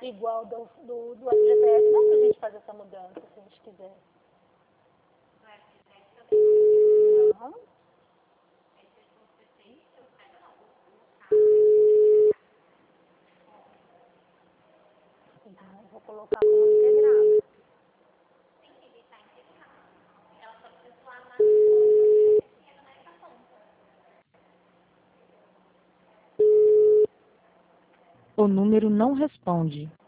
igual do FGTS, dá pra gente fazer essa mudança, se a gente quiser. Não. Então, eu vou colocar como integrado. O número não responde.